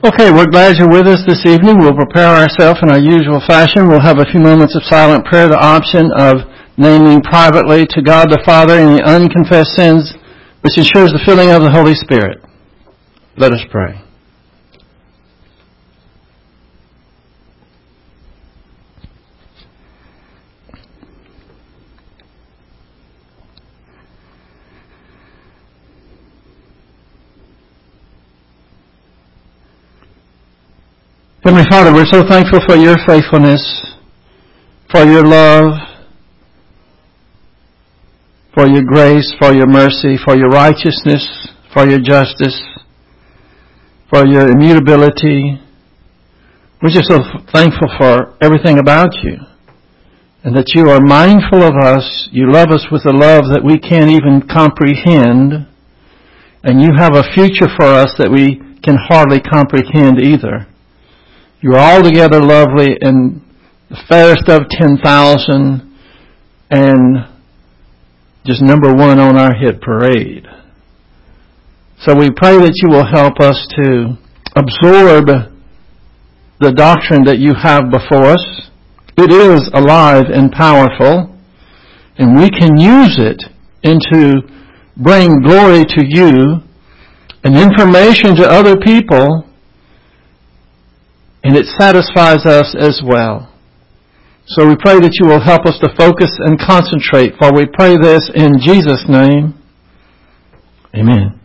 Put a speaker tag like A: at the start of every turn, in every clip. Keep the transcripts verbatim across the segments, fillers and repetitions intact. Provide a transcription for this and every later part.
A: Okay, we're glad you're with us this evening. We'll prepare ourselves in our usual fashion. We'll have a few moments of silent prayer, the option of naming privately to God the Father any unconfessed sins, which ensures the filling of the Holy Spirit. Let us pray. Heavenly Father, we're so thankful for your faithfulness, for your love, for your grace, for your mercy, for your righteousness, for your justice, for your immutability. We're just so thankful for everything about you, and that you are mindful of us. You love us with a love that we can't even comprehend, and you have a future for us that we can hardly comprehend either. You are altogether lovely and the fairest of ten thousand and just number one on our hit parade. So we pray that you will help us to absorb the doctrine that you have before us. It is alive and powerful, and we can use it into bring glory to you and information to other people, and it satisfies us as well. So we pray that you will help us to focus and concentrate, for we pray this in Jesus' name. Amen.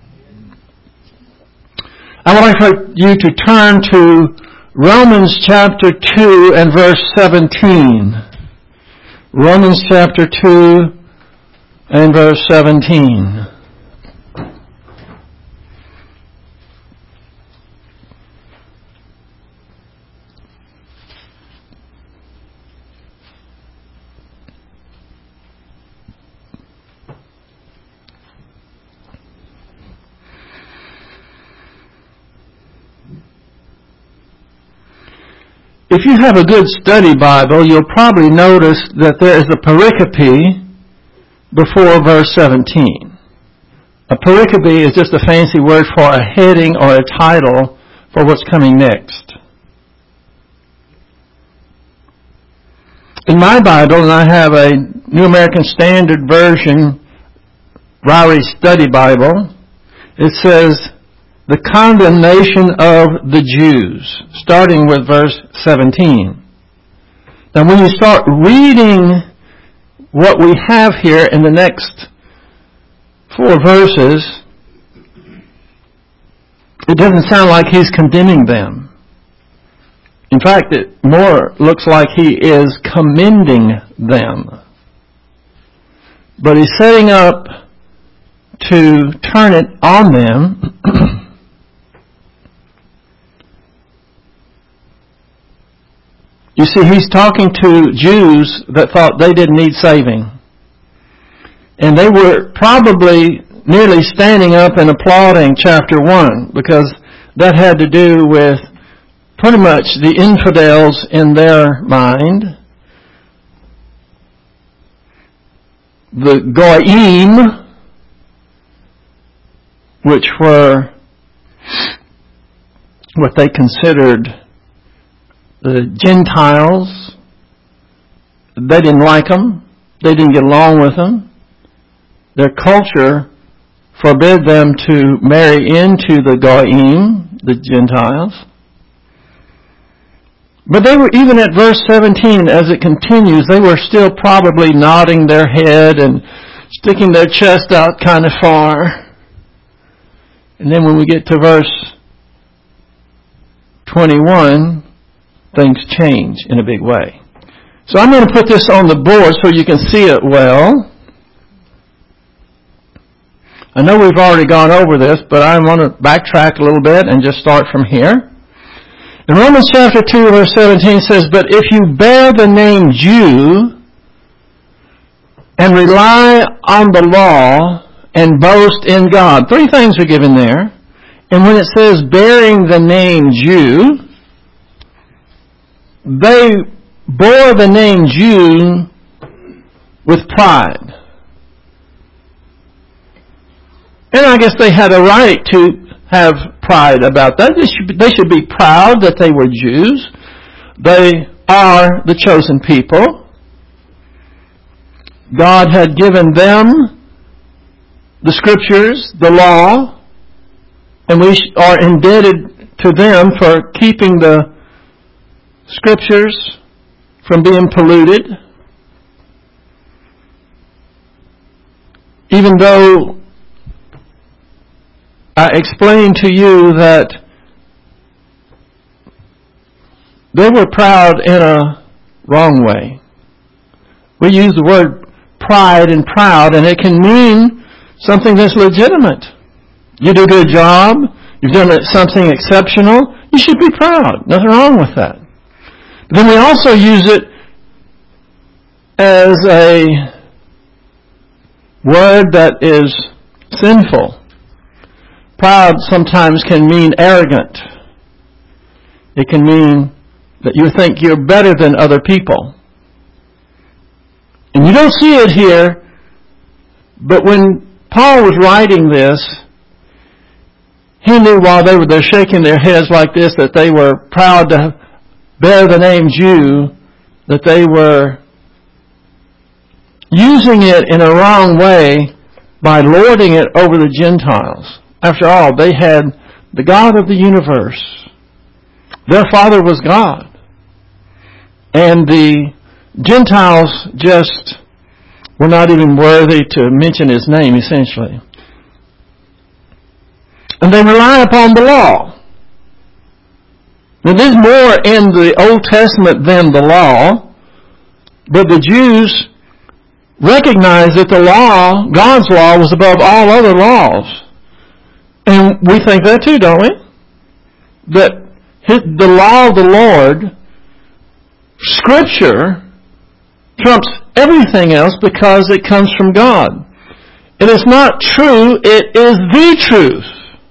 A: I would like for you to turn to Romans chapter two and verse seventeen. Romans chapter two and verse seventeen. If you have a good study Bible, you'll probably notice that there is a pericope before verse seventeen. A pericope is just a fancy word for a heading or a title for what's coming next. In my Bible, and I have a New American Standard Version, Ryrie Study Bible, it says, the condemnation of the Jews, starting with verse seventeen. Now when you start reading what we have here in the next four verses, it doesn't sound like he's condemning them. In fact, it more looks like he is commending them. But he's setting up to turn it on them. You see, he's talking to Jews that thought they didn't need saving. And they were probably nearly standing up and applauding chapter one, because that had to do with pretty much the infidels in their mind. The Goyim, which were what they considered the Gentiles. They didn't like them. They didn't get along with them. Their culture forbid them to marry into the Goyim, the Gentiles. But they were, even at verse seventeen, as it continues, they were still probably nodding their head and sticking their chest out kind of far. And then when we get to verse twenty-one, things change in a big way. So I'm going to put this on the board so you can see it well. I know we've already gone over this, but I want to backtrack a little bit and just start from here. In Romans chapter two, verse seventeen says, but if you bear the name Jew and rely on the law and boast in God. Three things are given there. And when it says bearing the name Jew, they bore the name Jew with pride. And I guess they had a right to have pride about that. They should, be, they should be proud that they were Jews. They are the chosen people. God had given them the Scriptures, the law, and we are indebted to them for keeping the Scriptures from being polluted. Even though I explained to you that they were proud in a wrong way. We use the word pride and proud, and it can mean something that's legitimate. You do a good job, you've done something exceptional, you should be proud. Nothing wrong with that. But then we also use it as a word that is sinful. Proud sometimes can mean arrogant. It can mean that you think you're better than other people. And you don't see it here, but when Paul was writing this, he knew while they were there shaking their heads like this that they were proud to bear the name Jew, that they were using it in a wrong way by lording it over the Gentiles. After all, they had the God of the universe. Their father was God. And the Gentiles just were not even worthy to mention His name, essentially. And they rely upon the law. Now, there's more in the Old Testament than the law, but the Jews recognized that the law, God's law, was above all other laws. And we think that too, don't we? That the law of the Lord, Scripture, trumps everything else because it comes from God. And it's not true, it is the truth.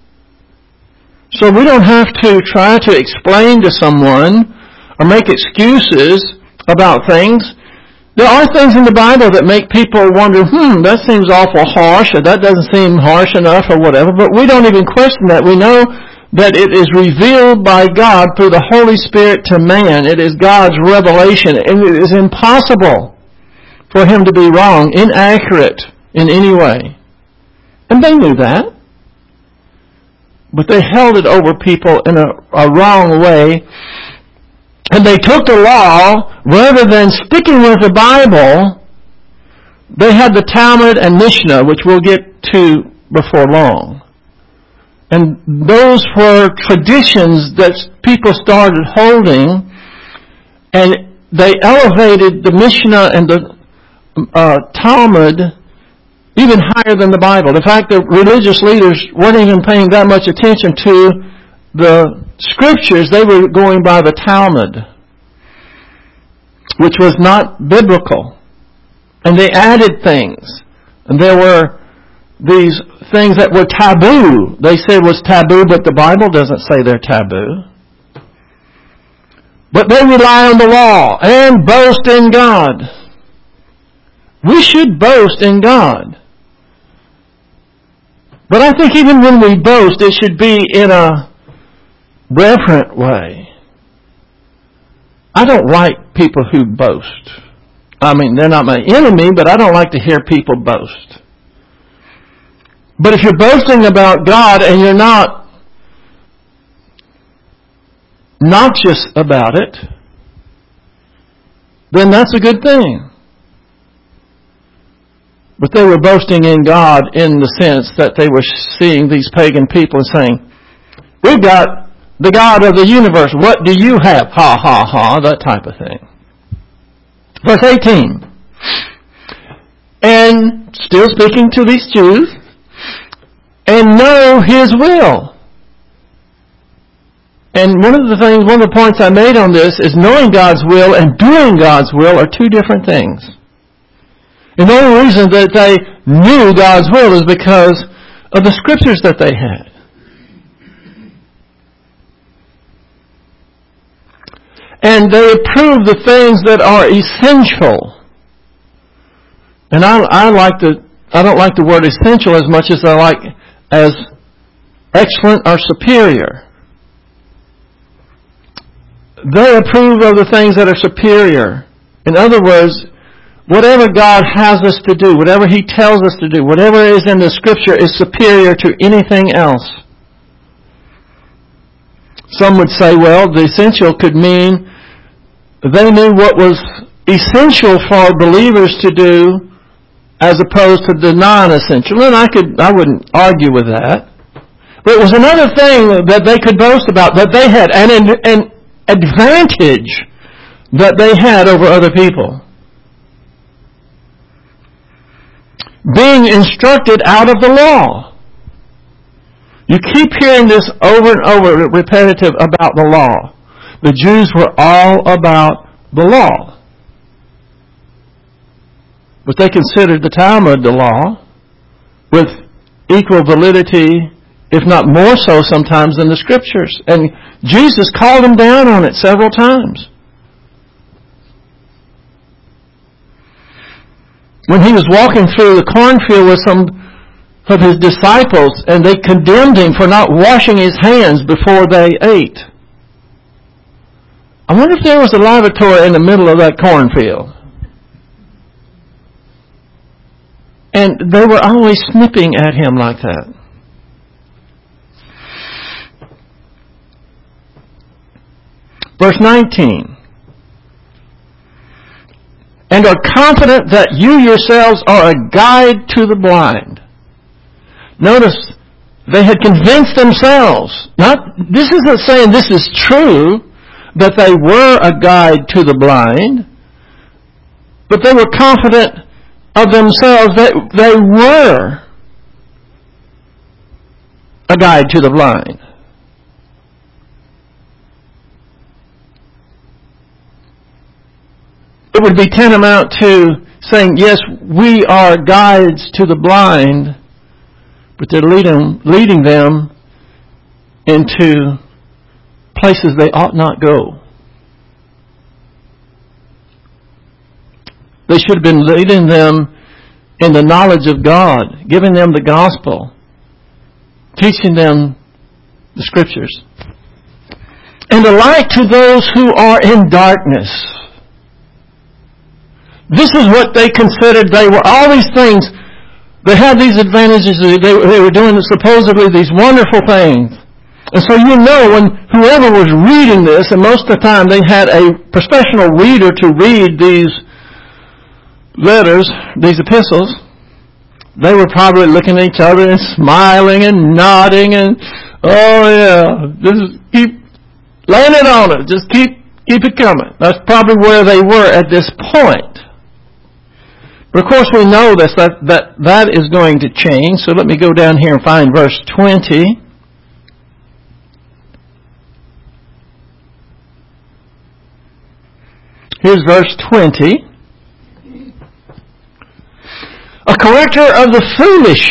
A: So we don't have to try to explain to someone or make excuses about things. There are things in the Bible that make people wonder, hmm, that seems awful harsh, or that doesn't seem harsh enough, or whatever. But we don't even question that. We know that it is revealed by God through the Holy Spirit to man. It is God's revelation, and it is impossible for Him to be wrong, inaccurate in any way. And they knew that. But they held it over people in a, a wrong way. And they took the law, rather than sticking with the Bible, they had the Talmud and Mishnah, which we'll get to before long. And those were traditions that people started holding, and they elevated the Mishnah and the uh, Talmud even higher than the Bible. In fact, the religious leaders weren't even paying that much attention to the Scriptures. They were going by the Talmud, which was not biblical. And they added things. And there were these things that were taboo. They said was taboo, but the Bible doesn't say they're taboo. But they rely on the law and boast in God. We should boast in God. But I think even when we boast, it should be in a reverent way. I don't like people who boast. I mean, they're not my enemy, but I don't like to hear people boast. But if you're boasting about God and you're not noxious about it, then that's a good thing. But they were boasting in God in the sense that they were seeing these pagan people and saying, we've got the God of the universe. What do you have? Ha, ha, ha, that type of thing. Verse eighteen. And still speaking to these Jews, and know His will. And one of the things, one of the points I made on this is knowing God's will and doing God's will are two different things. And the only reason that they knew God's will is because of the Scriptures that they had. And they approved the things that are essential. And I, I like the, I don't like the word essential as much as I like as excellent or superior. They approve of the things that are superior. In other words, whatever God has us to do, whatever He tells us to do, whatever is in the Scripture is superior to anything else. Some would say, well, the essential could mean they knew what was essential for believers to do as opposed to the non-essential. And I could, I wouldn't argue with that. But it was another thing that they could boast about, that they had an, an advantage that they had over other people. Being instructed out of the law. You keep hearing this over and over, repetitive, about the law. The Jews were all about the law. But they considered the Talmud the law with equal validity, if not more so sometimes than the Scriptures. And Jesus called them down on it several times. When He was walking through the cornfield with some of His disciples, and they condemned Him for not washing His hands before they ate. I wonder if there was a lavatory in the middle of that cornfield. And they were always snipping at Him like that. Verse nineteen. And are confident that you yourselves are a guide to the blind. Notice, they had convinced themselves. Not, this isn't saying this is true, that they were a guide to the blind, but they were confident of themselves that they were a guide to the blind. It would be tantamount to saying, yes, we are guides to the blind, but they're leading, leading them into places they ought not go. They should have been leading them in the knowledge of God, giving them the gospel, teaching them the Scriptures. And a light to those who are in darkness. This is what they considered they were. All these things, they had these advantages. They, they were doing supposedly these wonderful things. And so you know when whoever was reading this, and most of the time they had a professional reader to read these letters, these epistles, they were probably looking at each other and smiling and nodding and, oh yeah, just keep laying it on it. Just keep, keep it coming. That's probably where they were at this point. But of course we know this, that, that that is going to change. So let me go down here and find verse twenty. Here's verse twenty. A corrector of the foolish.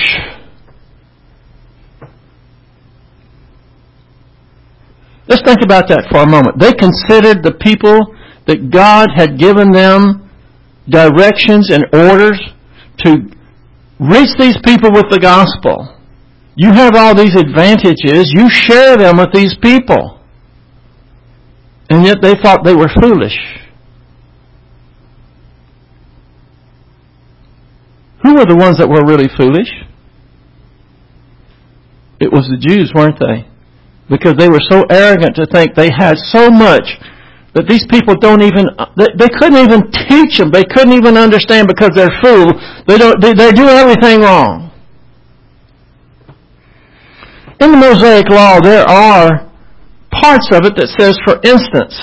A: Let's think about that for a moment. They considered the people that God had given them directions and orders to reach these people with the gospel. You have all these advantages. You share them with these people. And yet they thought they were foolish. Who were the ones that were really foolish? It was the Jews, weren't they? Because they were so arrogant to think they had so much that these people don't even, they, they couldn't even teach them. They couldn't even understand because they're fools. They don't, they, they do everything wrong. In the Mosaic Law, there are parts of it that says, for instance,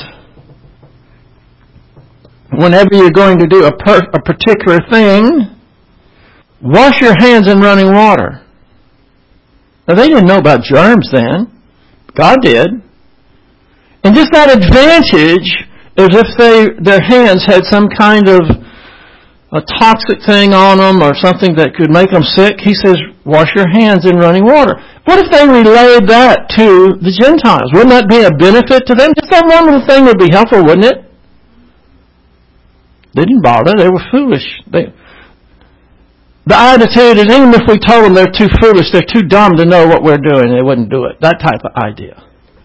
A: whenever you're going to do a, per, a particular thing, wash your hands in running water. Now, they didn't know about germs then. God did. And just that advantage, as if they their hands had some kind of a toxic thing on them or something that could make them sick, He says, wash your hands in running water. What if they relayed that to the Gentiles? Wouldn't that be a benefit to them? Just that one little thing would be helpful, wouldn't it? They didn't bother. They were foolish. They, The attitude is, even if we told them they're too foolish, they're too dumb to know what we're doing, they wouldn't do it. That type of idea.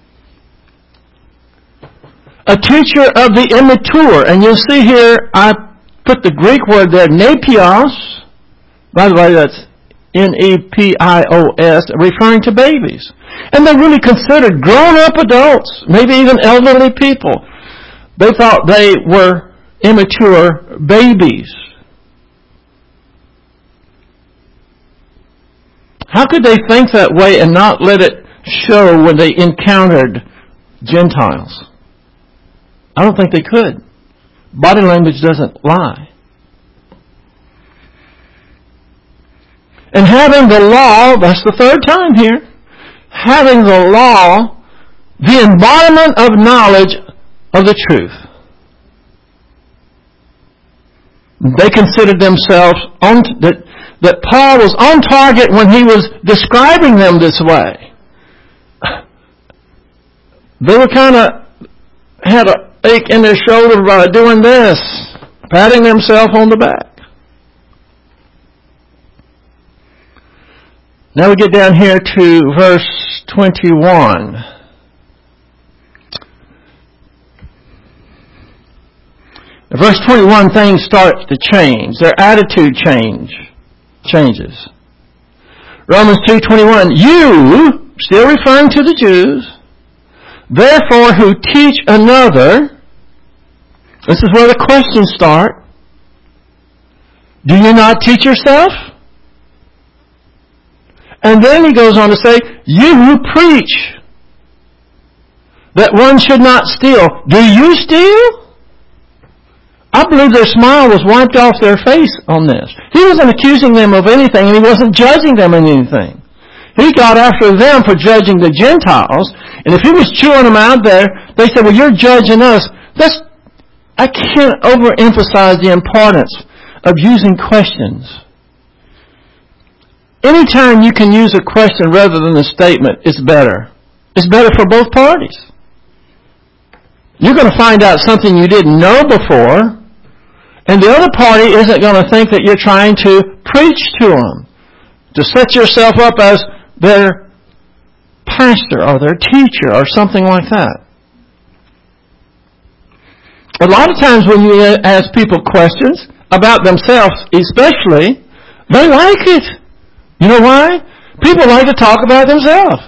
A: A teacher of the immature. And you'll see here, I put the Greek word there, nepios. By the way, that's N E P I O S, referring to babies. And they really considered grown-up adults, maybe even elderly people. They thought they were immature babies. How could they think that way and not let it show when they encountered Gentiles? I don't think they could. Body language doesn't lie. And having the law, that's the third time here, having the law, the embodiment of knowledge of the truth. They considered themselves on, that, that Paul was on target when he was describing them this way. They were kind of, had a ache in their shoulder by doing this, patting themselves on the back. Now we get down here to verse twenty-one. In verse twenty-one, things start to change. Their attitude change changes. Romans two twenty-one, you, still referring to the Jews, therefore who teach another, this is where the questions start. Do you not teach yourself? And then he goes on to say, you who preach that one should not steal, do you steal? I believe their smile was wiped off their face on this. He wasn't accusing them of anything, and he wasn't judging them in anything. He got after them for judging the Gentiles, and if he was chewing them out there, they said, well, you're judging us. That's, I can't overemphasize the importance of using questions. Anytime you can use a question rather than a statement, it's better. It's better for both parties. You're going to find out something you didn't know before, and the other party isn't going to think that you're trying to preach to them, to set yourself up as their pastor or their teacher or something like that. A lot of times when you ask people questions about themselves, especially, they like it. You know why? People like to talk about themselves.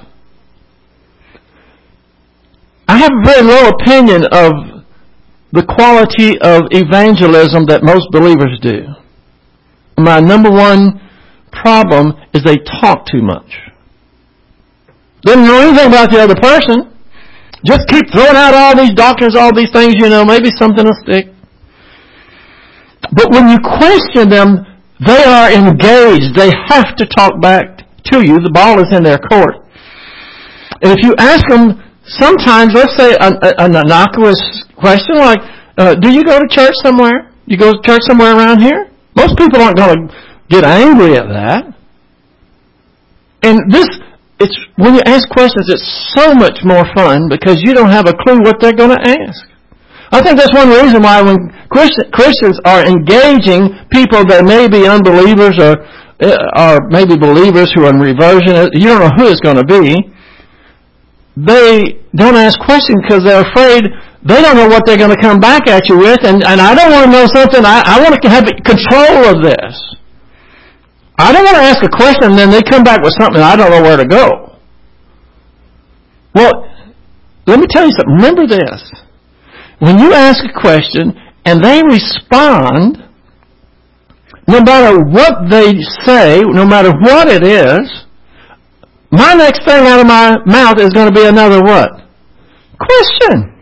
A: I have a very low opinion of the quality of evangelism that most believers do. My number one problem is they talk too much. They don't know anything about the other person. Just keep throwing out all these doctrines, all these things, you know, maybe something will stick. But when you question them, they are engaged. They have to talk back to you. The ball is in their court. And if you ask them, sometimes, let's say an, an innocuous question like, uh, do you go to church somewhere? You go to church somewhere around here? Most people aren't going to get angry at that. And this, it's when you ask questions, it's so much more fun because you don't have a clue what they're going to ask. I think that's one reason why when Christians are engaging people that may be unbelievers or, or maybe believers who are in reversion, you don't know who it's going to be. They don't ask questions because they're afraid they don't know what they're going to come back at you with, and, and I don't want to know something. I, I want to have control of this. I don't want to ask a question and then they come back with something and I don't know where to go. Well, let me tell you something. Remember this. When you ask a question and they respond, no matter what they say, no matter what it is, my next thing out of my mouth is going to be another what? Question.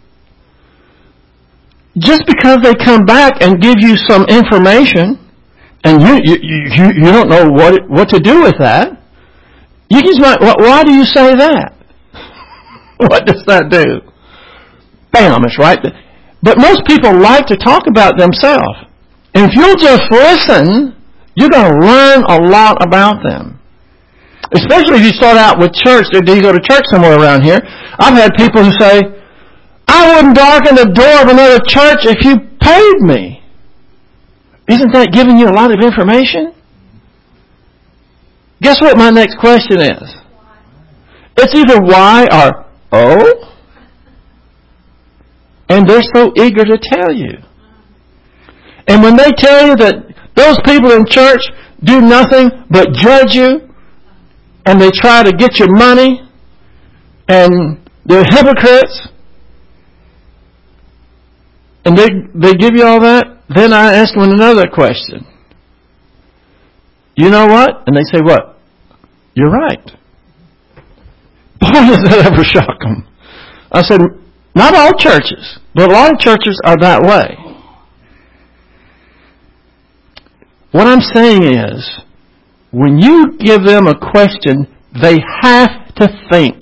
A: Just because they come back and give you some information, and you you you, you don't know what it, what to do with that, you just might. Why do you say that? What does that do? Bam! It's right there. But most people like to talk about themselves, and if you'll just listen, you're going to learn a lot about them. Especially if you start out with church. Do you go to church somewhere around here? I've had people who say, I wouldn't darken the door of another church if you paid me. Isn't that giving you a lot of information? Guess what my next question is? It's either why or oh. And they're so eager to tell you. And when they tell you that those people in church do nothing but judge you, and they try to get your money, and they're hypocrites, and they they give you all that, then I ask them another question. You know what? And they say, what? You're right. Boy, does that ever shock them. I said, not all churches, but a lot of churches are that way. What I'm saying is, when you give them a question, they have to think.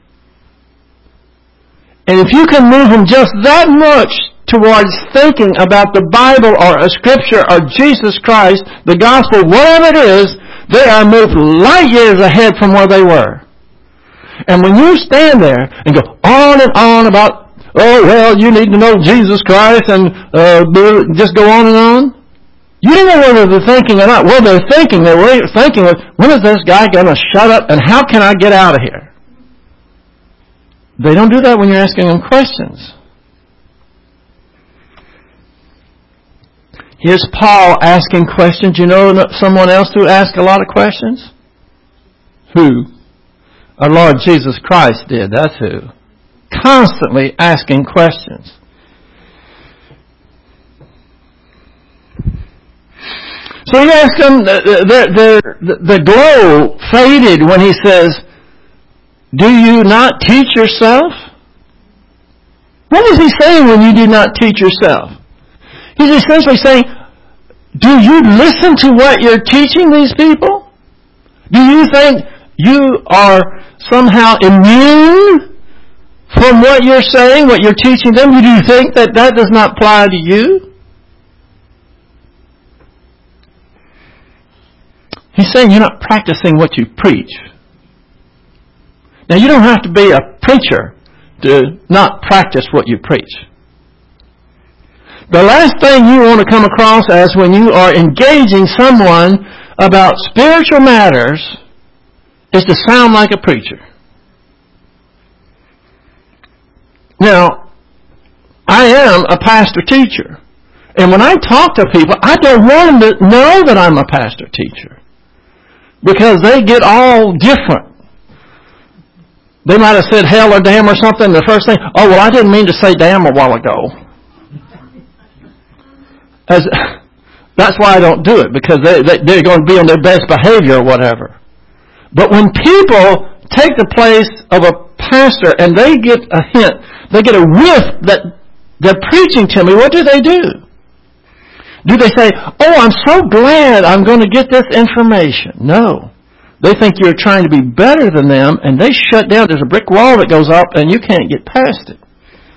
A: And if you can move them just that much towards thinking about the Bible or a Scripture or Jesus Christ, the Gospel, whatever it is, they are moved light years ahead from where they were. And when you stand there and go on and on about, oh, well, you need to know Jesus Christ and uh, just go on and on, you don't know whether they're thinking or not. Well, they're thinking. They're thinking, when is this guy going to shut up and how can I get out of here? They don't do that when you're asking them questions. Here's Paul asking questions. You know someone else who asks a lot of questions? Who? Our Lord Jesus Christ did. That's who. Constantly asking questions. So he asked them, the, the, the glow faded when he says, do you not teach yourself? What is he saying when you do not teach yourself? He's essentially saying, do you listen to what you're teaching these people? Do you think you are somehow immune from what you're saying, what you're teaching them? Do you think that that does not apply to you? He's saying you're not practicing what you preach. Now, you don't have to be a preacher to not practice what you preach. The last thing you want to come across as when you are engaging someone about spiritual matters is to sound like a preacher. Now, I am a pastor-teacher. And when I talk to people, I don't want them to know that I'm a pastor-teacher. Because they get all different. They might have said hell or damn or something. The first thing, oh, well, I didn't mean to say damn a while ago. As, that's why I don't do it, because they, they, they're going to be on their best behavior or whatever. But when people take the place of a pastor and they get a hint, they get a whiff that they're preaching to me, what do they do? Do they say, oh, I'm so glad I'm going to get this information? No. They think you're trying to be better than them, and they shut down. There's a brick wall that goes up, and you can't get past it.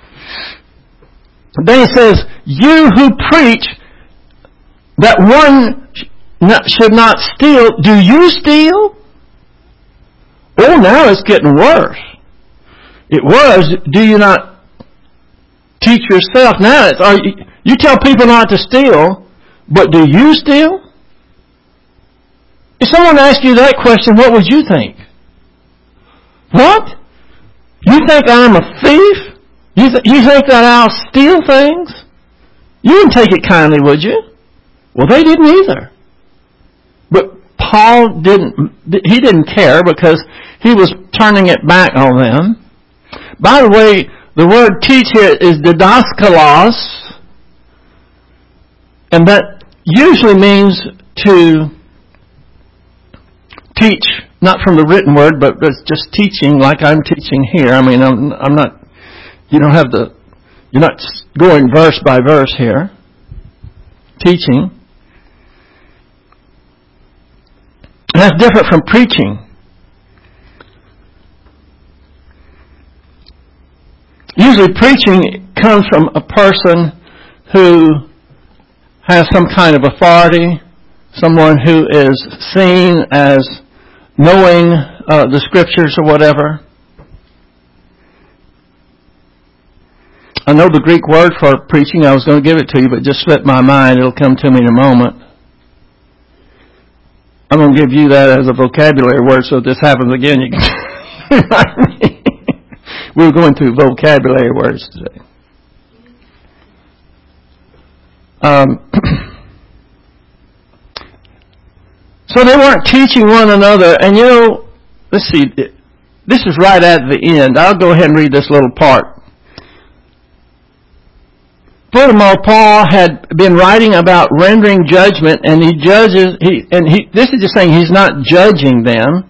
A: Then he says, you who preach that one should not steal, do you steal? Oh, now it's getting worse. It was, do you not teach yourself? Now it's, are you, you tell people not to steal, but do you steal? If someone asked you that question, what would you think? What? You think I'm a thief? You, th- you think that I'll steal things? You wouldn't take it kindly, would you? Well, they didn't either. But Paul didn't, he didn't care because he was turning it back on them. By the way, the word teach here is didaskalos, and that usually means to teach, not from the written word, but it's just teaching like I'm teaching here. I mean, I'm, I'm not, you don't have the, you're not going verse by verse here. Teaching. And that's different from preaching. Usually preaching comes from a person who has some kind of authority, someone who is seen as knowing uh, the Scriptures or whatever. I know the Greek word for preaching. I was going to give it to you, but it just slipped my mind. It'll come to me in a moment. I'm going to give you that as a vocabulary word, so if this happens again, you can remind me. We're going through vocabulary words today. Um, so they weren't teaching one another, and you know, let's see, this is right at the end. I'll go ahead and read this little part. Furthermore, Paul had been writing about rendering judgment, and he judges, he, and he, this is just saying he's not judging them.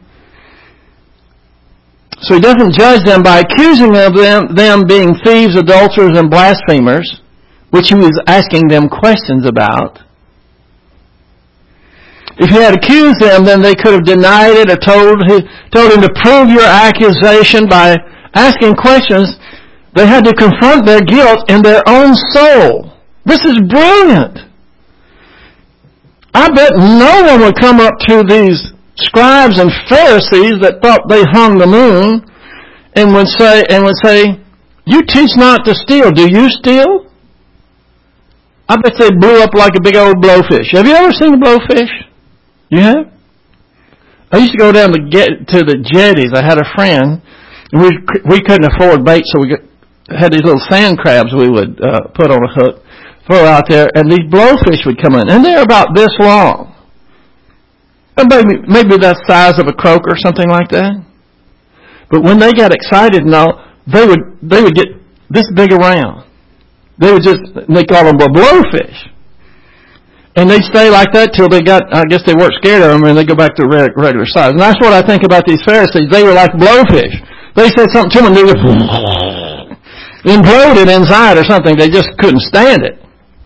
A: So he doesn't judge them by accusing of them, them being thieves, adulterers, and blasphemers, which he was asking them questions about. If he had accused them, then they could have denied it or told him, told him to prove your accusation by asking questions. They had to confront their guilt in their own soul. This is brilliant. I bet no one would come up to these scribes and Pharisees that thought they hung the moon and would say, and would say, you teach not to steal. Do you steal? I bet they blew up like a big old blowfish. Have you ever seen a blowfish? You have? I used to go down to get to the jetties. I had a friend, and we we couldn't afford bait, so we got, had these little sand crabs we would uh, put on a hook, throw out there, and these blowfish would come in, and they're about this long. And maybe maybe the size of a croaker or something like that. But when they got excited and all, they would they would get this big around. They would just they call them a blowfish. And they'd stay like that till they got, I guess they weren't scared of them, and they go back to regular size. And that's what I think about these Pharisees. They were like blowfish. They said something to them, and they would imploded inside or something. They just couldn't stand it.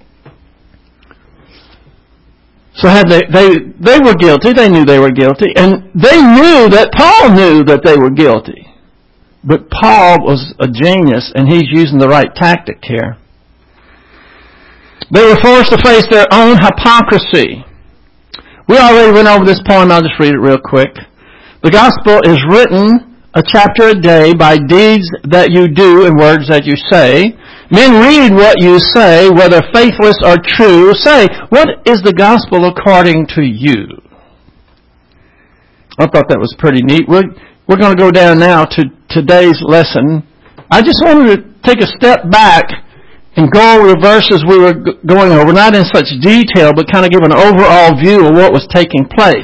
A: So had they, they, they were guilty. They knew they were guilty. And they knew that Paul knew that they were guilty. But Paul was a genius, and he's using the right tactic here. They were forced to face their own hypocrisy. We already went over this poem. I'll just read it real quick. The gospel is written a chapter a day by deeds that you do and words that you say. Men read what you say, whether faithless or true. Say, what is the gospel according to you? I thought that was pretty neat. We're, we're going to go down now to today's lesson. I just wanted to take a step back and go over the verses we were going over, not in such detail, but kind of give an overall view of what was taking place.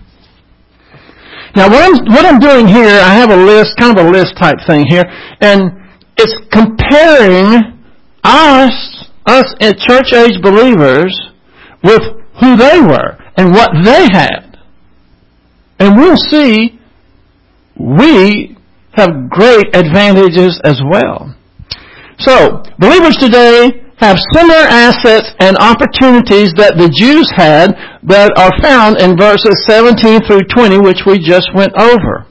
A: Now, what I'm, what I'm doing here, I have a list, kind of a list type thing here, and it's comparing us, us as church-age believers, with who they were and what they had. And we'll see we have great advantages as well. So, believers today have similar assets and opportunities that the Jews had that are found in verses seventeen through twenty, which we just went over.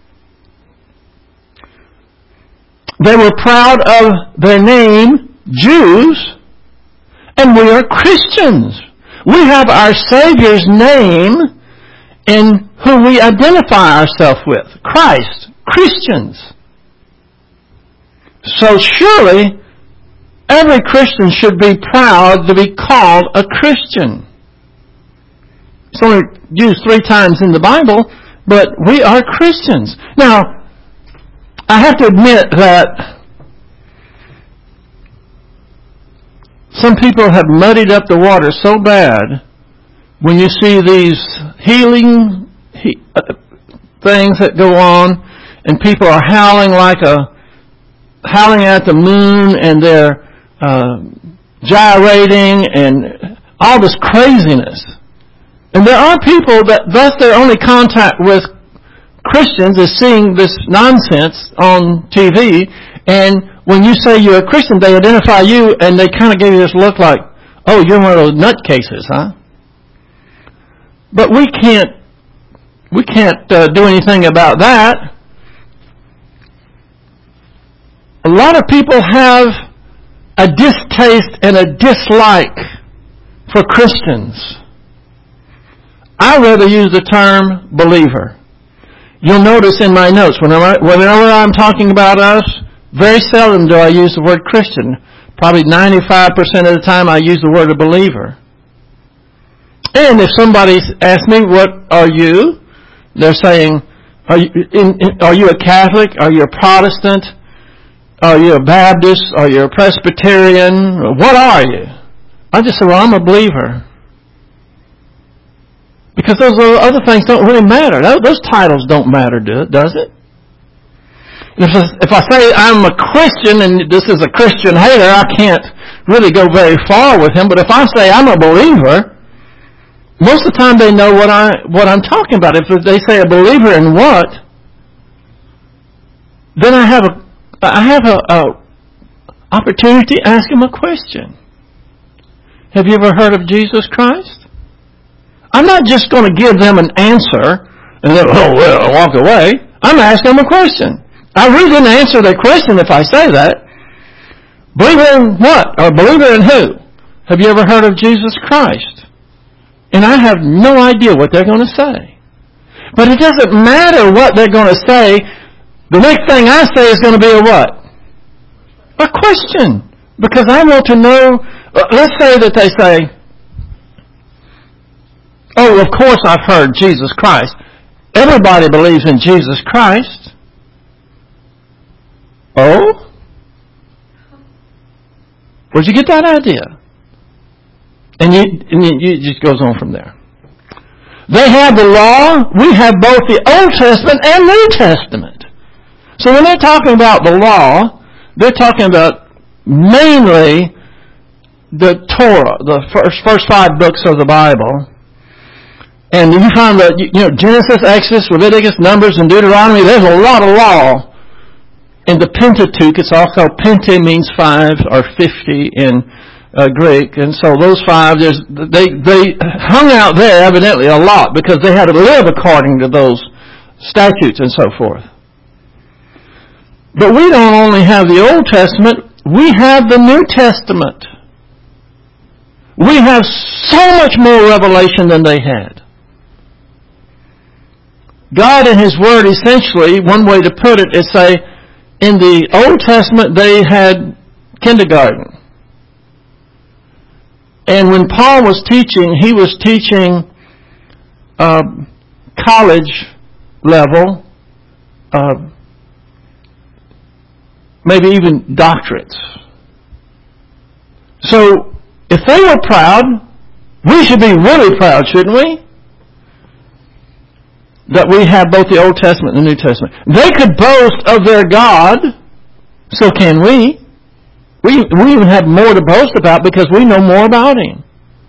A: They were proud of their name, Jews, and we are Christians. We have our Savior's name in who we identify ourselves with, Christ, Christians. So surely, every Christian should be proud to be called a Christian. It's only used three times in the Bible, but we are Christians. Now, I have to admit that some people have muddied up the water so bad when you see these healing he, uh, things that go on, and people are howling like a howling at the moon, and they're uh, gyrating and all this craziness. And there are people that thus their only contact with Christians is seeing this nonsense on T V, and when you say you're a Christian, they identify you, and they kind of give you this look like, oh, you're one of those nutcases, huh? But we can't, we can't uh, do anything about that. A lot of people have a distaste and a dislike for Christians. I rather use the term believer. You'll notice in my notes, whenever, whenever I'm talking about us, very seldom do I use the word Christian. Probably ninety-five percent of the time I use the word a believer. And if somebody asks me, what are you? They're saying, are you, in, in, are you a Catholic? Are you a Protestant? Are you a Baptist? Are you a Presbyterian? What are you? I just say, well, I'm a believer. Because those other things don't really matter. Those titles don't matter, does it? If I say I'm a Christian and this is a Christian hater, I can't really go very far with him. But if I say I'm a believer, most of the time they know what I what I'm talking about. If they say a believer in what, then I have a I have a, a opportunity to ask him a question. Have you ever heard of Jesus Christ? I'm not just going to give them an answer and then oh well walk away. I'm asking them a question. I really didn't answer their question if I say that. Believer in what? Or believer in who? Have you ever heard of Jesus Christ? And I have no idea what they're going to say. But it doesn't matter what they're going to say. The next thing I say is going to be a what? A question. Because I want to know, let's say that they say, oh, of course I've heard Jesus Christ. Everybody believes in Jesus Christ. Oh? Where'd you get that idea? And, you, and you, it just goes on from there. They have the law. We have both the Old Testament and New Testament. So when they're talking about the law, they're talking about mainly the Torah, the first, first five books of the Bible. And you find that, you know, Genesis, Exodus, Leviticus, Numbers, and Deuteronomy, there's a lot of law. In the Pentateuch, it's also Pente means five or fifty in uh, Greek, and so those five, there's, they they hung out there evidently a lot because they had to live according to those statutes and so forth. But we don't only have the Old Testament, we have the New Testament. We have so much more revelation than they had. God in His Word, essentially, one way to put it is say, in the Old Testament, they had kindergarten. And when Paul was teaching, he was teaching uh, college level, uh, maybe even doctorates. So, if they were proud, we should be really proud, shouldn't we? That we have both the Old Testament and the New Testament. They could boast of their God, so can we. We, we even have more to boast about because we know more about Him.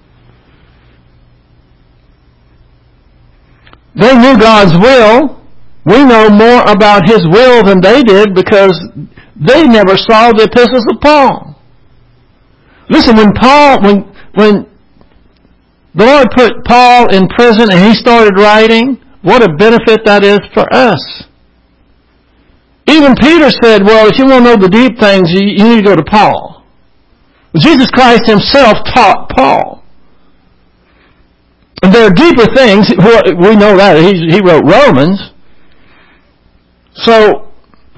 A: They knew God's will. We know more about His will than they did because they never saw the epistles of Paul. Listen, when Paul, when, when the Lord put Paul in prison and he started writing, what a benefit that is for us. Even Peter said, well, if you want to know the deep things, you, you need to go to Paul. Jesus Christ Himself taught Paul. And there are deeper things. We know that. He, he wrote Romans. So,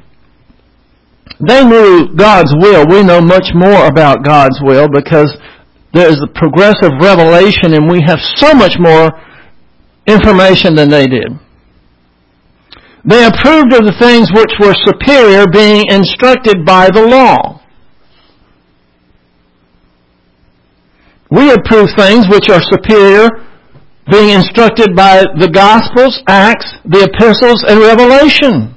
A: they knew God's will. We know much more about God's will because there is a progressive revelation and we have so much more information than they did. They approved of the things which were superior, being instructed by the law. We approve things which are superior, being instructed by the Gospels, Acts, the Epistles, and Revelation.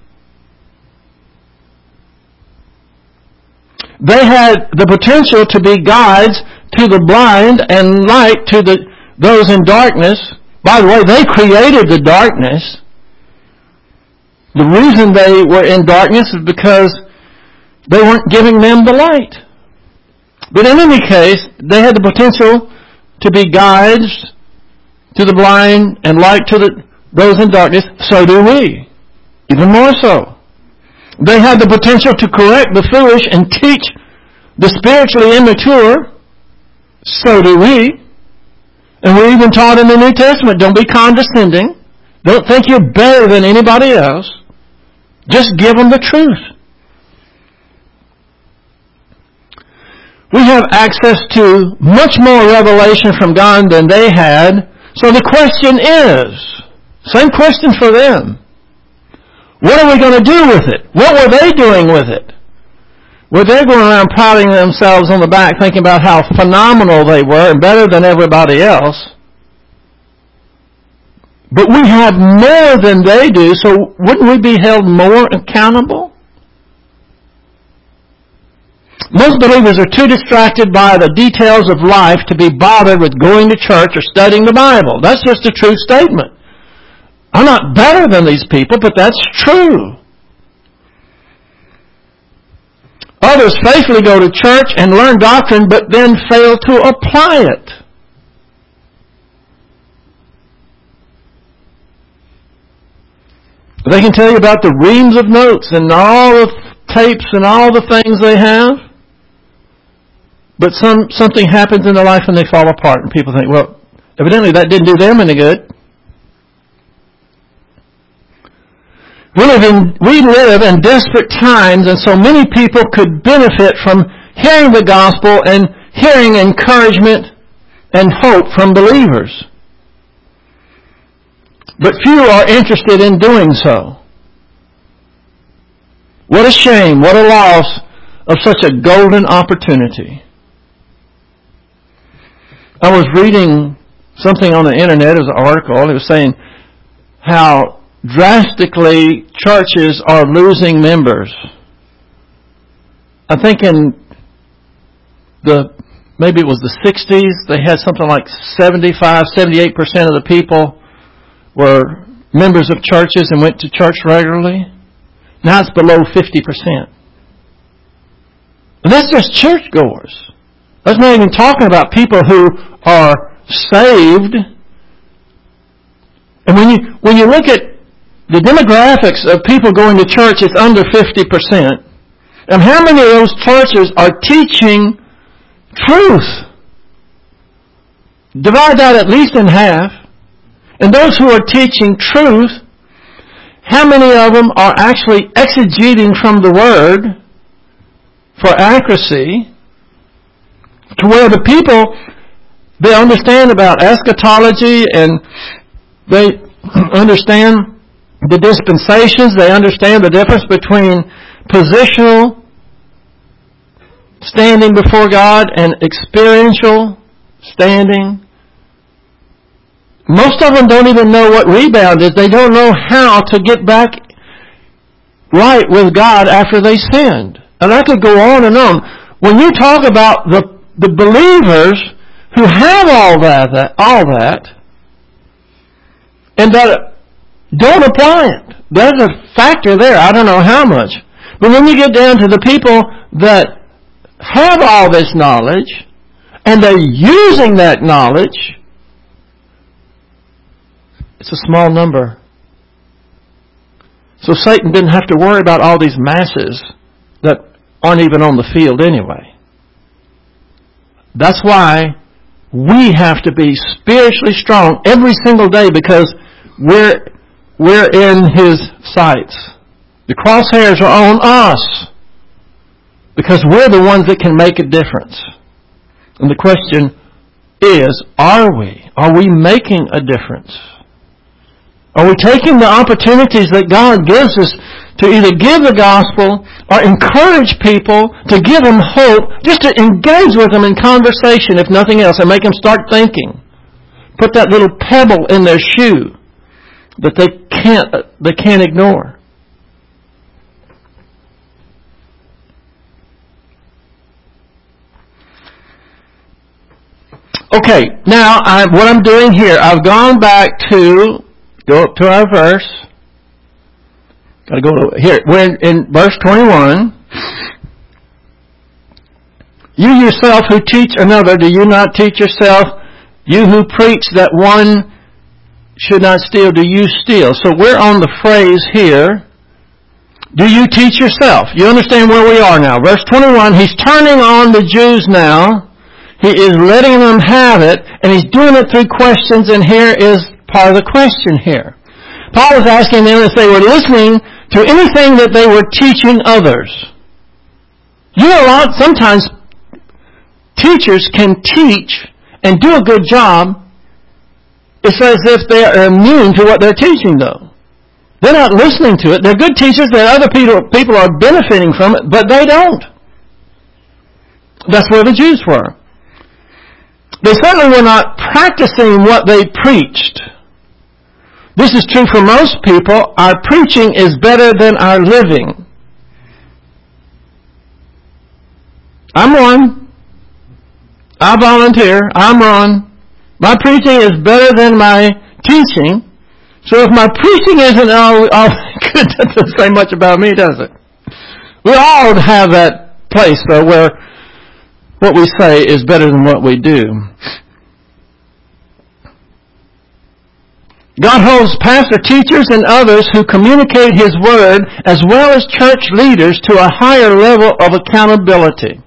A: They had the potential to be guides to the blind and light to the those in darkness. By the way, they created the darkness. The reason they were in darkness is because they weren't giving them the light. But in any case, they had the potential to be guides to the blind and light to the, those in darkness. So do we. Even more so. They had the potential to correct the foolish and teach the spiritually immature. So do we. And we're even taught in the New Testament, don't be condescending. Don't think you're better than anybody else. Just give them the truth. We have access to much more revelation from God than they had. So the question is, same question for them. What are we going to do with it? What were they doing with it? Were they going around patting themselves on the back thinking about how phenomenal they were and better than everybody else? But we have more than they do, so wouldn't we be held more accountable? Most believers are too distracted by the details of life to be bothered with going to church or studying the Bible. That's just a true statement. I'm not better than these people, but that's true. Others faithfully go to church and learn doctrine, but then fail to apply it. They can tell you about the reams of notes and all the tapes and all the things they have, but some something happens in their life and they fall apart, and people think, well, evidently that didn't do them any good. We live in, we live in desperate times, and so many people could benefit from hearing the gospel and hearing encouragement and hope from believers. But few are interested in doing so. What a shame, what a loss of such a golden opportunity. I was reading something on the internet, it was an article, it was saying how drastically churches are losing members. I think in the, maybe it was the sixties, they had something like seventy-five, seventy-eight percent of the people were members of churches and went to church regularly. Now it's below fifty percent. And that's just churchgoers. That's not even talking about people who are saved. And when you when you look at the demographics of people going to church, it's under fifty percent. And how many of those churches are teaching truth? Divide that at least in half. And those who are teaching truth, how many of them are actually exegeting from the Word for accuracy, to where the people, they understand about eschatology and they understand the dispensations, they understand the difference between positional standing before God and experiential standing. Most of them don't even know what rebound is. They don't know how to get back right with God after they sinned. And I could go on and on. When you talk about the the believers who have all that, that all that, and that don't apply it, there's a factor there. I don't know how much. But when you get down to the people that have all this knowledge, and they're using that knowledge, it's a small number. So Satan didn't have to worry about all these masses that aren't even on the field anyway. That's why we have to be spiritually strong every single day, because we're we're in His sights. The crosshairs are on us because we're the ones that can make a difference. And the question is, are we? Are we making a difference? Are we taking the opportunities that God gives us to either give the gospel or encourage people, to give them hope, just to engage with them in conversation, if nothing else, and make them start thinking? Put that little pebble in their shoe that they can't, they can't ignore. Okay, now I, what I'm doing here, I've gone back to, go up to our verse. Got to go to, here. We're in, in verse twenty-one. You yourself who teach another, do you not teach yourself? You who preach that one should not steal, do you steal? So we're on the phrase here, do you teach yourself? You understand where we are now. Verse twenty-one, he's turning on the Jews now. He is letting them have it, and he's doing it through questions, and here is part of the question here. Paul was asking them if they were listening to anything that they were teaching others. You know a lot, sometimes teachers can teach and do a good job, it's as if they are immune to what they're teaching, though. They're not listening to it. They're good teachers, and other people, people are benefiting from it, but they don't. That's where the Jews were. They certainly were not practicing what they preached. This is true for most people. Our preaching is better than our living. I'm one. I volunteer. I'm one. My preaching is better than my teaching. So if my preaching isn't all, all good, that doesn't say much about me, does it? We all have that place, though, where what we say is better than what we do. God holds pastor teachers and others who communicate His Word as well as church leaders to a higher level of accountability.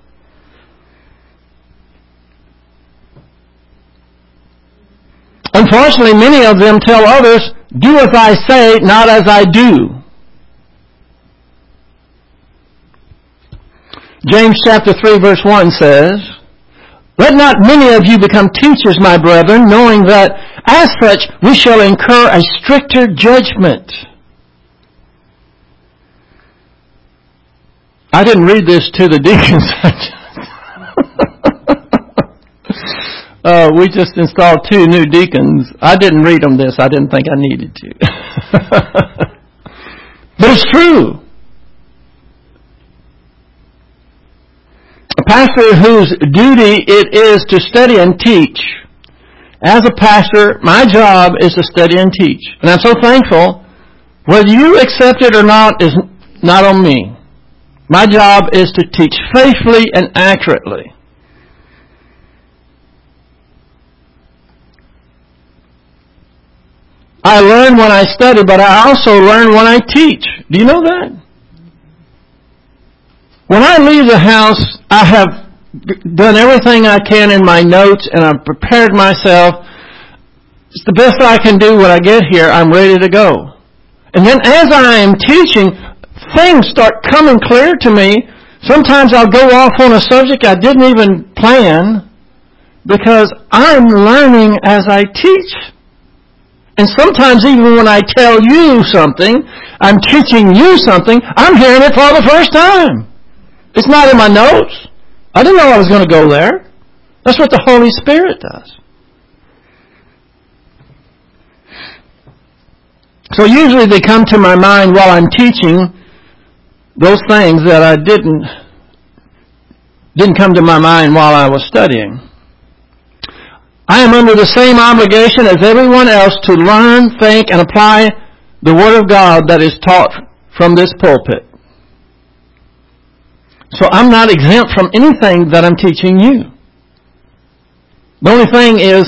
A: Unfortunately, many of them tell others, do as I say, not as I do. James chapter three verse one says, let not many of you become teachers, my brethren, knowing that as such we shall incur a stricter judgment. I didn't read this to the deacons. uh, we just installed two new deacons. I didn't read them this. I didn't think I needed to. But it's true. A pastor whose duty it is to study and teach. As a pastor, my job is to study and teach. And I'm so thankful. Whether you accept it or not is not on me. My job is to teach faithfully and accurately. I learn when I study, but I also learn when I teach. Do you know that? When I leave the house, I have done everything I can in my notes, and I've prepared myself. It's the best I can do when I get here. I'm ready to go. And then as I am teaching, things start coming clear to me. Sometimes I'll go off on a subject I didn't even plan because I'm learning as I teach. And sometimes even when I tell you something, I'm teaching you something, I'm hearing it for the first time. It's not in my notes. I didn't know I was going to go there. That's what the Holy Spirit does. So usually they come to my mind while I'm teaching those things that I didn't didn't come to my mind while I was studying. I am under the same obligation as everyone else to learn, think, and apply the Word of God that is taught from this pulpit. So I'm not exempt from anything that I'm teaching you. The only thing is,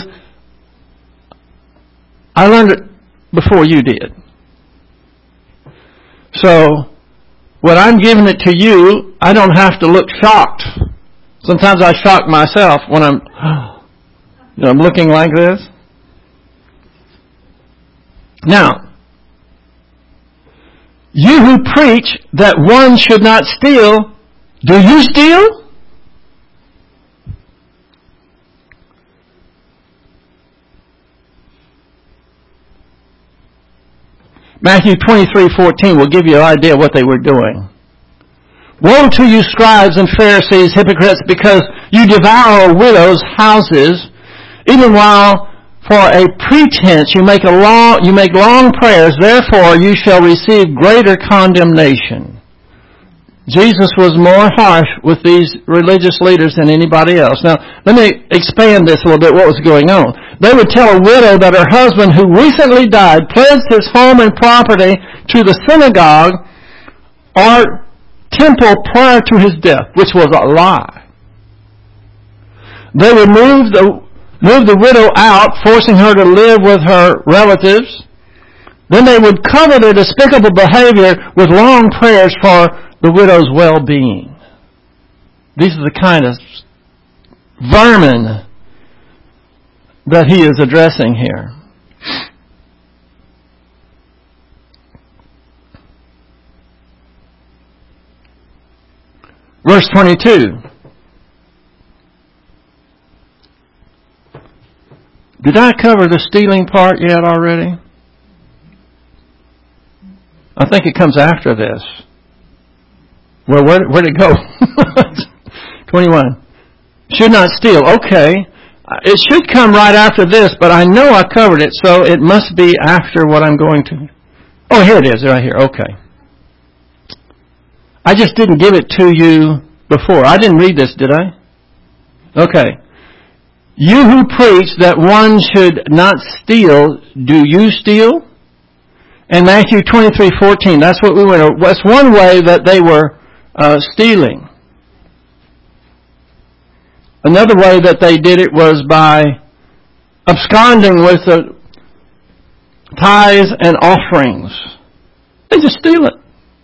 A: I learned it before you did. So, when I'm giving it to you, I don't have to look shocked. Sometimes I shock myself when I'm, you know, I'm looking like this. Now, you who preach that one should not steal, do you steal? Matthew twenty-three fourteen will give you an idea of what they were doing. Woe to you, scribes and Pharisees, hypocrites, because you devour widows' houses, even while for a pretense you make a long you make long prayers. Therefore you shall receive greater condemnation. Jesus was more harsh with these religious leaders than anybody else. Now, let me expand this a little bit, what was going on. They would tell a widow that her husband, who recently died, pledged his home and property to the synagogue or temple prior to his death, which was a lie. They would move the, move the widow out, forcing her to live with her relatives. Then they would cover their despicable behavior with long prayers for the widow's well-being. These are the kind of vermin that he is addressing here. Verse twenty-two. Did I cover the stealing part yet already? I think it comes after this. Well, where, where'd it go? twenty-one. Should not steal. Okay. It should come right after this, but I know I covered it, so it must be after what I'm going to. Oh, here it is, right here. Okay. I just didn't give it to you before. I didn't read this, did I? Okay. You who preach that one should not steal, do you steal? And Matthew twenty-three fourteen, that's what we went over. That's one way that they were uh, stealing. Another way that they did it was by absconding with the tithes and offerings. They just steal it.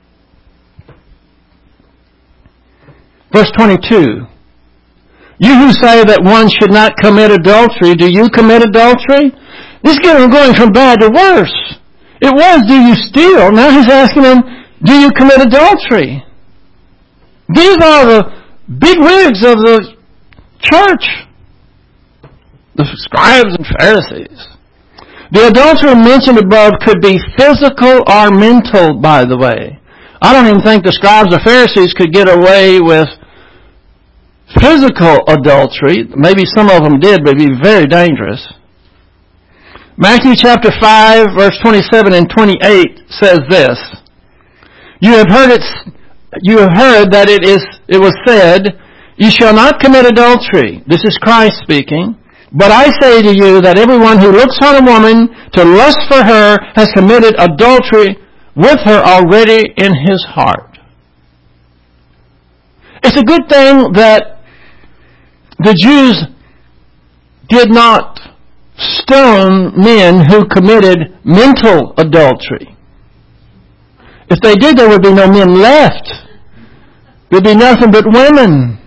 A: Verse twenty-two. You who say that one should not commit adultery, do you commit adultery? This is going from bad to worse. It was, do you steal? Now he's asking them, do you commit adultery? These are the big wigs of the church. The scribes and Pharisees. The adultery mentioned above could be physical or mental, by the way. I don't even think the scribes or Pharisees could get away with physical adultery. Maybe some of them did, but it would be very dangerous. Matthew chapter five, verse twenty-seven and twenty-eight says this. You have heard it, you have heard that it is, it was said, you shall not commit adultery. This is Christ speaking. But I say to you that everyone who looks on a woman to lust for her has committed adultery with her already in his heart. It's a good thing that the Jews did not stone men who committed mental adultery. If they did, there would be no men left. There'd be nothing but women.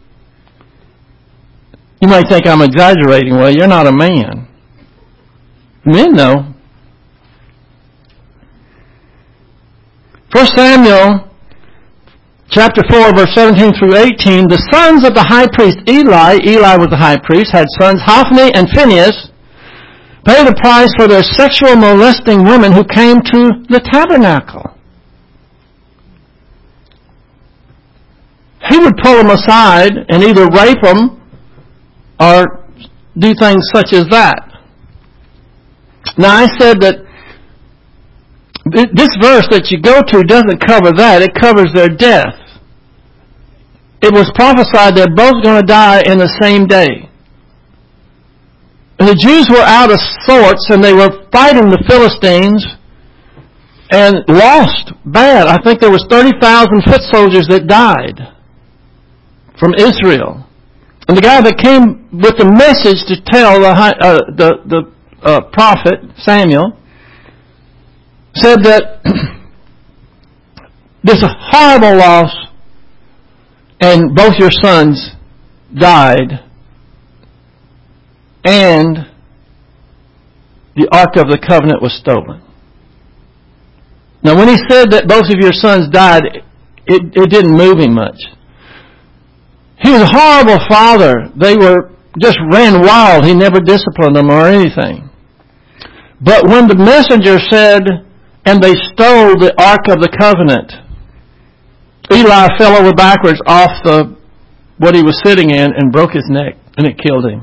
A: You might think I'm exaggerating. Well, you're not a man. Men know. First Samuel chapter four, verse seventeen through eighteen, the sons of the high priest Eli, Eli was the high priest, had sons Hophni and Phinehas, pay the price for their sexual molesting women who came to the tabernacle. He would pull them aside and either rape them or do things such as that. Now I said that this verse that you go to doesn't cover that. It covers their death. It was prophesied they're both going to die in the same day. And the Jews were out of sorts and they were fighting the Philistines and lost bad. I think there was thirty thousand foot soldiers that died from Israel. And the guy that came with the message to tell the uh, the, the uh, prophet Samuel said that there's a horrible loss and both your sons died and the Ark of the Covenant was stolen. Now when he said that both of your sons died, it, it didn't move him much. He was a horrible father. They were just ran wild. He never disciplined them or anything. But when the messenger said, and they stole the Ark of the Covenant, Eli fell over backwards off the what he was sitting in and broke his neck, and it killed him.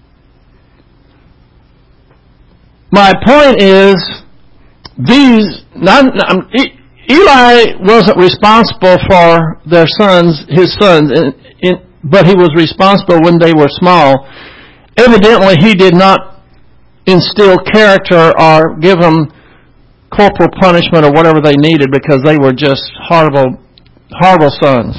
A: My point is, these not, Eli wasn't responsible for their sons, his sons, in, in, but he was responsible when they were small. Evidently, he did not instill character or give them corporal punishment or whatever they needed because they were just horrible, horrible sons.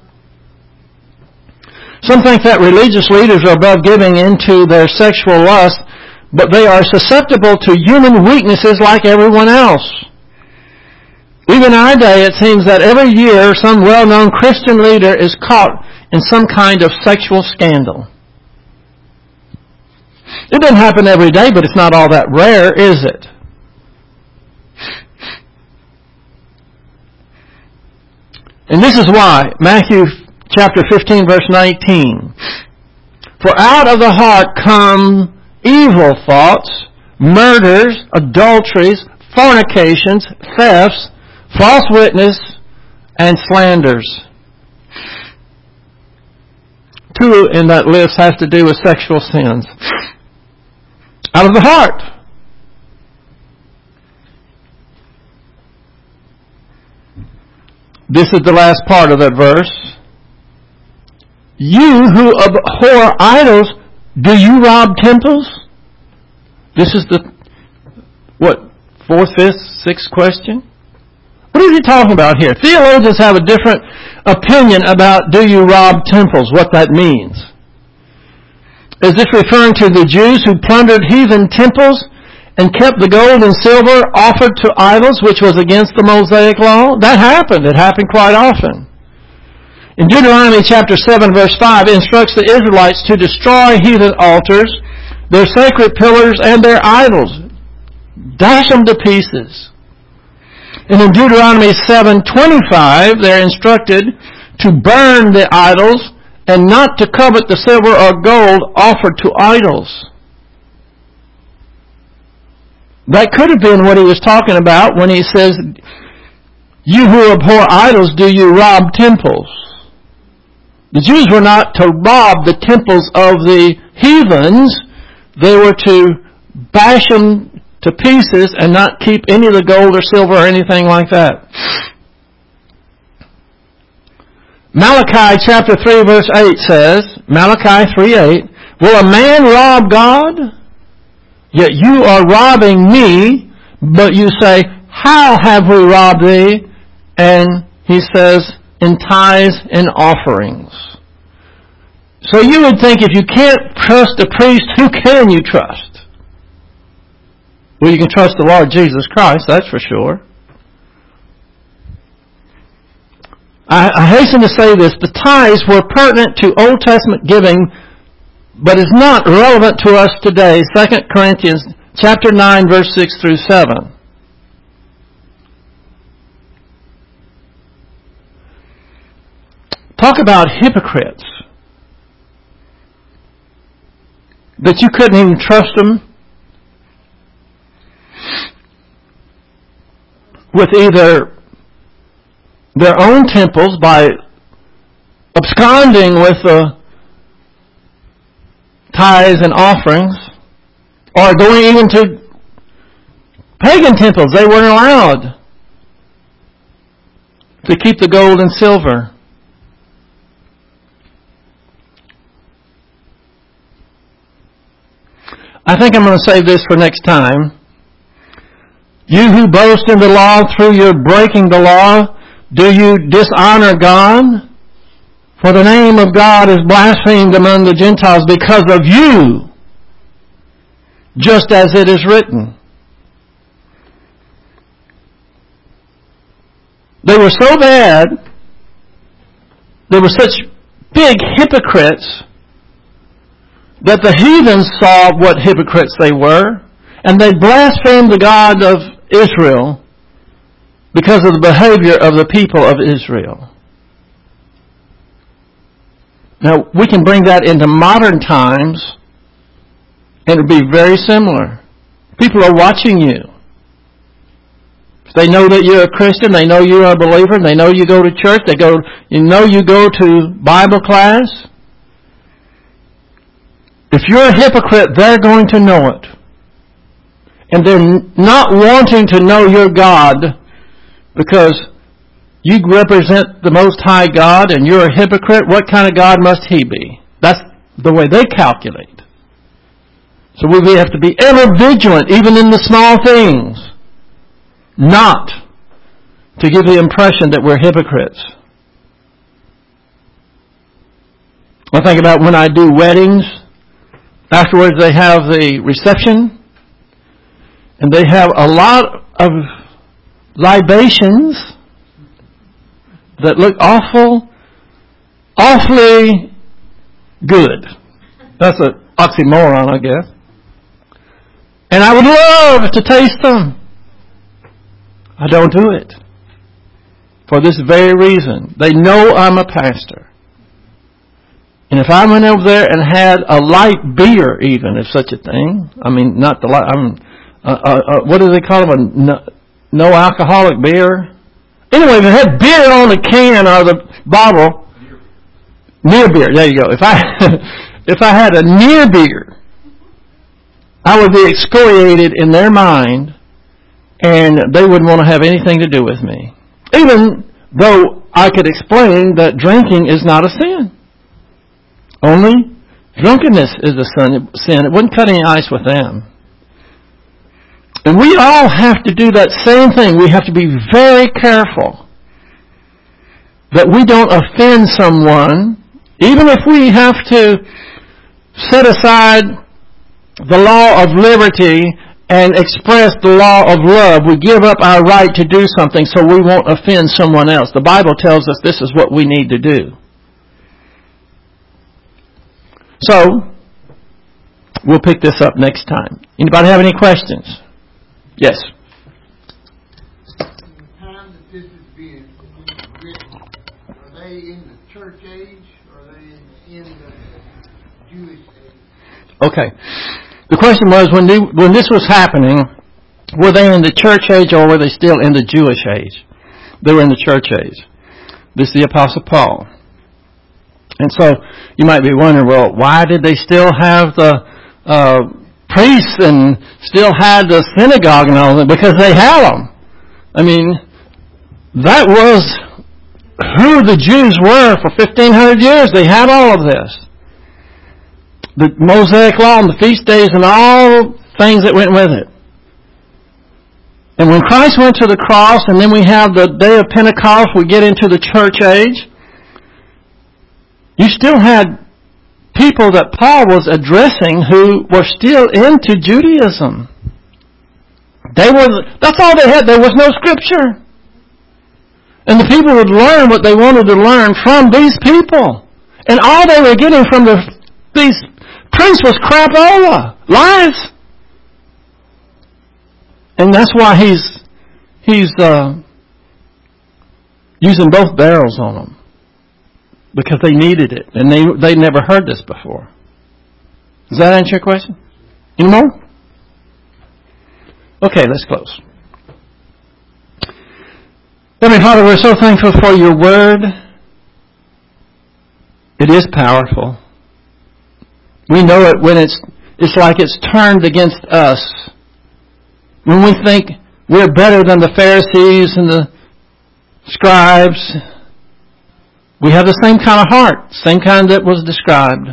A: Some think that religious leaders are above giving into their sexual lust, but they are susceptible to human weaknesses like everyone else. Even in our day, it seems that every year some well-known Christian leader is caught in some kind of sexual scandal. It doesn't happen every day, but it's not all that rare, is it? And this is why, Matthew chapter fifteen, verse nineteen. For out of the heart come evil thoughts, murders, adulteries, fornications, thefts, false witness, and slanders. Two in that list has to do with sexual sins. Out of the heart. This is the last part of that verse. You who abhor idols, do you rob temples? This is the, what, fourth, fifth, sixth question? What is he talking about here? Theologians have a different opinion about do you rob temples, what that means. Is this referring to the Jews who plundered heathen temples and kept the gold and silver offered to idols, which was against the Mosaic law? That happened. It happened quite often. In Deuteronomy chapter seven, verse five, it instructs the Israelites to destroy heathen altars, their sacred pillars, and their idols. Dash them to pieces. And in Deuteronomy seven twenty-five, they're instructed to burn the idols and not to covet the silver or gold offered to idols. That could have been what he was talking about when he says, you who abhor idols, do you rob temples? The Jews were not to rob the temples of the heathens. They were to bash them to pieces and not keep any of the gold or silver or anything like that. Malachi chapter three verse eight says, Malachi three eight, will a man rob God? Yet you are robbing me, but you say, how have we robbed thee? And he says, in tithes and offerings. So you would think if you can't trust a priest, who can you trust? Well, you can trust the Lord Jesus Christ, that's for sure. I, I hasten to say this, the tithes were pertinent to Old Testament giving, but is not relevant to us today. Second Corinthians chapter nine, verse six through seven. Talk about hypocrites. That you couldn't even trust them with either their own temples by absconding with the tithes and offerings, or going even to pagan temples. They weren't allowed to keep the gold and silver. I think I'm going to save this for next time. You who boast in the law through your breaking the law, do you dishonor God? For the name of God is blasphemed among the Gentiles because of you, just as it is written. They were so bad, they were such big hypocrites, that the heathens saw what hypocrites they were, and they blasphemed the God of Israel because of the behavior of the people of Israel. Now, we can bring that into modern times, and it would be very similar. People are watching you. They know that you're a Christian. They know you're a believer. They know you go to church. They go. You know you go to Bible class. If you're a hypocrite, they're going to know it. And they're not wanting to know your God because you represent the Most High God and you're a hypocrite. What kind of God must He be? That's the way they calculate. So we have to be ever vigilant, even in the small things, not to give the impression that we're hypocrites. I think about when I do weddings. Afterwards they have the reception, and they have a lot of libations that look awful, awfully good. That's an oxymoron, I guess. And I would love to taste them. I don't do it. For this very reason. They know I'm a pastor. And if I went over there and had a light beer, even, if such a thing, I mean, not the light, I mean, uh, uh, uh, what do they call them, a no, no alcoholic beer? Anyway, if it had beer on the can or the bottle, near beer, there you go. If I, if I had a near beer, I would be excoriated in their mind, and they wouldn't want to have anything to do with me. Even though I could explain that drinking is not a sin. Only drunkenness is a sin. It wouldn't cut any ice with them. And we all have to do that same thing. We have to be very careful that we don't offend someone, even if we have to set aside the law of liberty and express the law of love. We give up our right to do something so we won't offend someone else. The Bible tells us this is what we need to do. So, we'll pick this up next time. Anybody have any questions? Yes.
B: The time that this is being written, are they in the church age or are they in the end of the Jewish age?
A: Okay. The question was, when, they, when this was happening, were they in the church age or were they still in the Jewish age? They were in the church age. This is the Apostle Paul. And so you might be wondering, well, why did they still have the uh, priests and still had the synagogue and all that? Because they had them. I mean, that was who the Jews were for fifteen hundred years. They had all of this. The Mosaic Law and the feast days and all things that went with it. And when Christ went to the cross, and then we have the day of Pentecost, we get into the church age. You still had people that Paul was addressing who were still into Judaism. They were, that's all they had. There was no scripture. And the people would learn what they wanted to learn from these people. And all they were getting from the, these priests was crapola, lies. And that's why he's, he's, uh, using both barrels on them. Because they needed it. And they they never heard this before. Does that answer your question? Any more? Okay, let's close. Heavenly Father, we're so thankful for your word. It is powerful. We know it when it's it's like it's turned against us. When we think we're better than the Pharisees and the scribes. We have the same kind of heart, same kind that was described.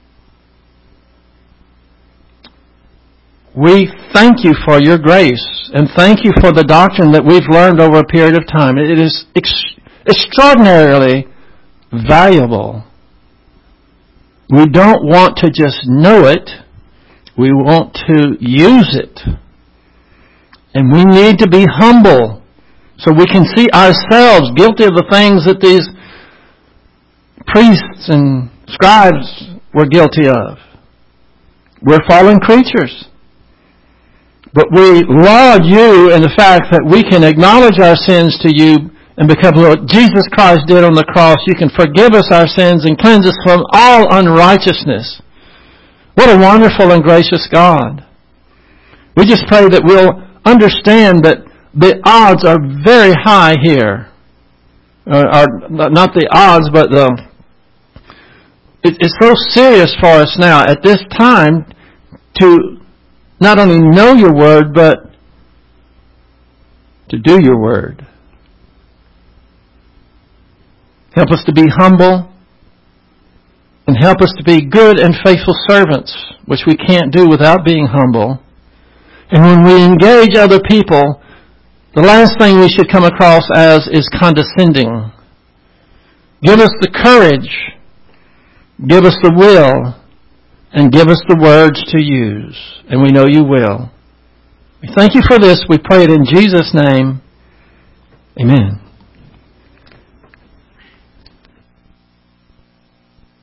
A: We thank you for your grace and thank you for the doctrine that we've learned over a period of time. It is ex- extraordinarily valuable. We don't want to just know it. We want to use it. And we need to be humble so we can see ourselves guilty of the things that these priests and scribes were guilty of. We're fallen creatures. But we laud you in the fact that we can acknowledge our sins to you and because of what Jesus Christ did on the cross, you can forgive us our sins and cleanse us from all unrighteousness. What a wonderful and gracious God. We just pray that we'll understand that the odds are very high here. Uh, are not the odds, but the it's so serious for us now at this time to not only know your word, but to do your word. Help us to be humble and help us to be good and faithful servants, which we can't do without being humble. And when we engage other people, the last thing we should come across as is condescending. Give us the courage. Give us the will and give us the words to use. And we know you will. We thank you for this. We pray it in Jesus' name. Amen.